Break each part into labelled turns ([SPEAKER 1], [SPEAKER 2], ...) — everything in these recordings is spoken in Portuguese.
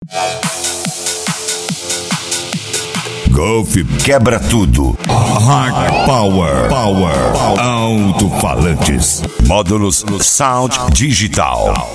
[SPEAKER 1] Golf quebra tudo. Hard Power. Alto-falantes. Módulos Sound Digital.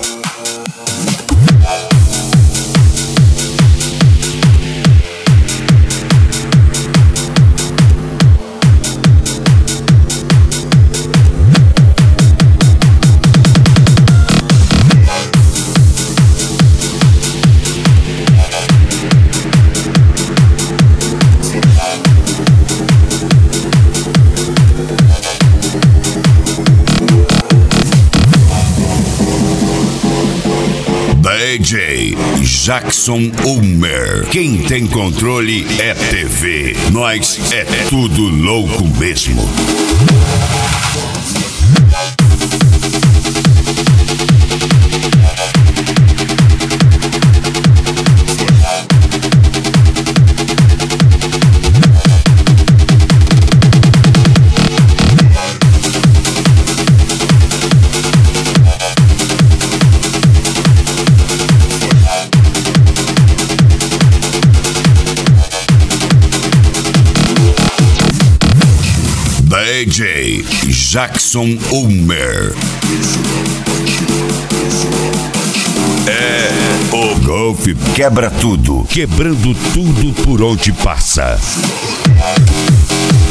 [SPEAKER 1] DJ Jackson Ulmer. Quem tem controle é TV. Nós é tudo louco mesmo. DJ Jackson Ulmer. É o Golf quebra tudo, quebrando tudo por onde passa.